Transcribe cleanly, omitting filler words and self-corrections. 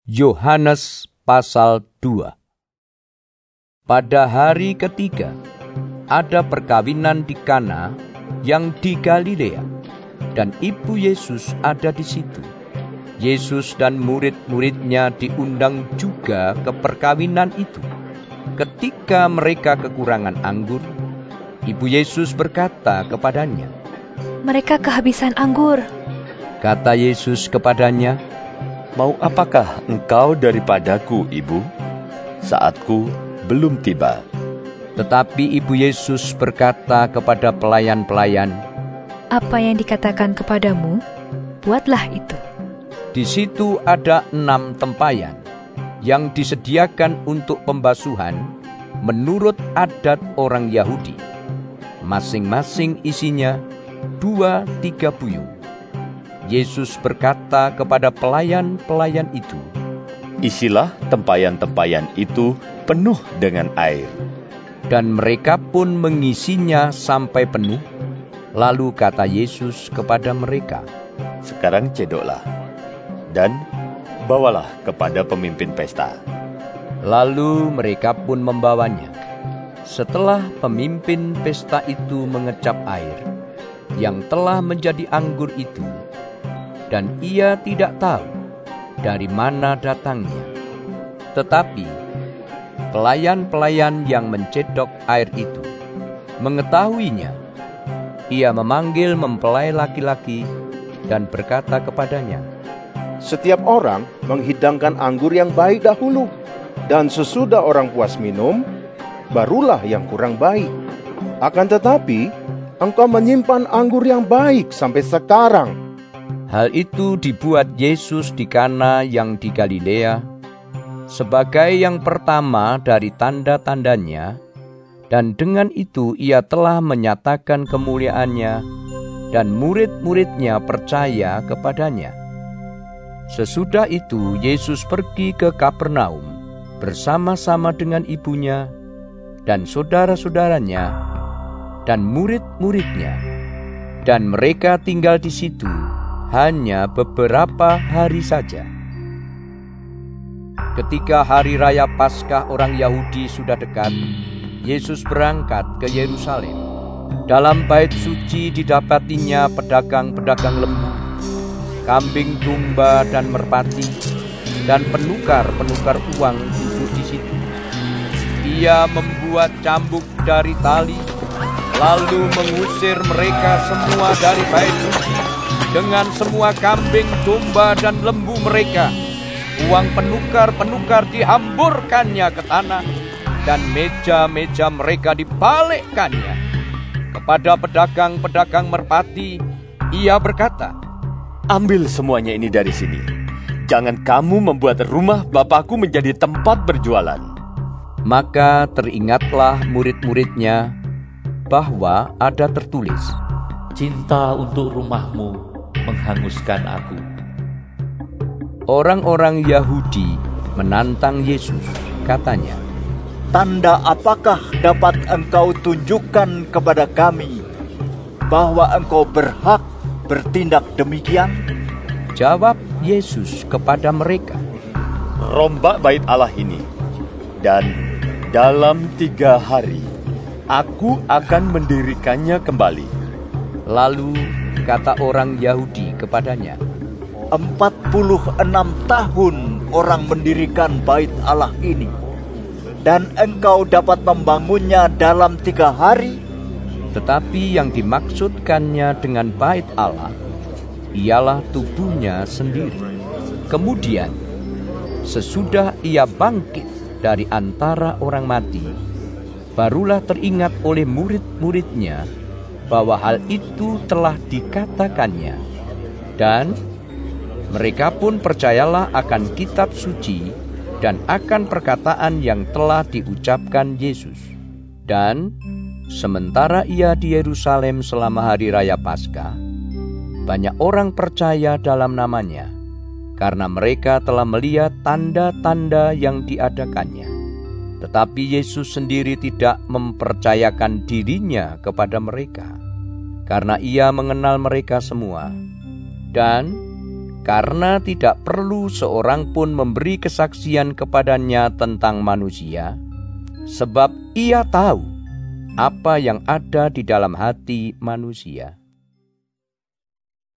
Yohanes pasal 2. Pada hari ketiga, ada perkawinan di Kana yang di Galilea, dan ibu Yesus ada di situ. Yesus dan murid-muridnya diundang juga ke perkawinan itu. Ketika mereka kekurangan anggur, ibu Yesus berkata kepadanya, "Mereka kehabisan anggur." Kata Yesus kepadanya, "Mau apakah engkau daripadaku, Ibu? Saatku belum tiba." Tetapi ibu Yesus berkata kepada pelayan-pelayan, "Apa yang dikatakan kepadamu, buatlah itu." Di situ ada 6 tempayan yang disediakan untuk pembasuhan menurut adat orang Yahudi. Masing-masing isinya 2-3 buyung. Yesus berkata kepada pelayan-pelayan itu, "Isilah tempayan-tempayan itu penuh dengan air." Dan mereka pun mengisinya sampai penuh. Lalu kata Yesus kepada mereka, "Sekarang cedoklah, dan bawalah kepada pemimpin pesta." Lalu mereka pun membawanya. Setelah pemimpin pesta itu mengecap air yang telah menjadi anggur itu, dan ia tidak tahu dari mana datangnya. Tetapi pelayan-pelayan yang mencedok air itu mengetahuinya. Ia memanggil mempelai laki-laki dan berkata kepadanya, "Setiap orang menghidangkan anggur yang baik dahulu, dan sesudah orang puas minum, barulah yang kurang baik. Akan tetapi, engkau menyimpan anggur yang baik sampai sekarang." Hal itu dibuat Yesus di Kana yang di Galilea sebagai yang pertama dari tanda-tandanya, dan dengan itu ia telah menyatakan kemuliaannya, dan murid-muridnya percaya kepadanya. Sesudah itu Yesus pergi ke Kapernaum bersama-sama dengan ibunya dan saudara-saudaranya dan murid-muridnya, dan mereka tinggal di situ hanya beberapa hari saja. Ketika hari raya Paskah orang Yahudi sudah dekat, Yesus berangkat ke Yerusalem. Dalam bait suci didapatinya pedagang-pedagang lembu, kambing domba dan merpati, dan penukar-penukar uang duduk di situ. Ia membuat cambuk dari tali, lalu mengusir mereka semua dari bait suci dengan semua kambing, domba, dan lembu mereka. Uang penukar-penukar dihamburkannya ke tanah, dan meja-meja mereka dibalikkannya. Kepada pedagang-pedagang merpati, ia berkata, "Ambil semuanya ini dari sini. Jangan kamu membuat rumah Bapakku menjadi tempat berjualan." Maka teringatlah murid-muridnya bahwa ada tertulis, "Cinta untuk rumahmu menghanguskan aku." Orang-orang Yahudi menantang Yesus, katanya, "Tanda apakah dapat engkau tunjukkan kepada kami bahwa engkau berhak bertindak demikian?" Jawab Yesus kepada mereka, "Rombak bait Allah ini, dan dalam 3 hari aku akan mendirikannya kembali." Lalu kata orang Yahudi kepadanya, 46 tahun orang mendirikan bait Allah ini, dan engkau dapat membangunnya dalam 3 hari? Tetapi yang dimaksudkannya dengan bait Allah ialah tubuhnya sendiri. Kemudian sesudah ia bangkit dari antara orang mati, barulah teringat oleh murid-muridnya bahwa hal itu telah dikatakannya, dan mereka pun percayalah akan kitab suci dan akan perkataan yang telah diucapkan Yesus. Dan sementara ia di Yerusalem selama hari raya Paskah, banyak orang percaya dalam namanya, karena mereka telah melihat tanda-tanda yang diadakannya. Tetapi Yesus sendiri tidak mempercayakan dirinya kepada mereka, karena ia mengenal mereka semua. Dan karena tidak perlu seorang pun memberi kesaksian kepadanya tentang manusia, sebab ia tahu apa yang ada di dalam hati manusia.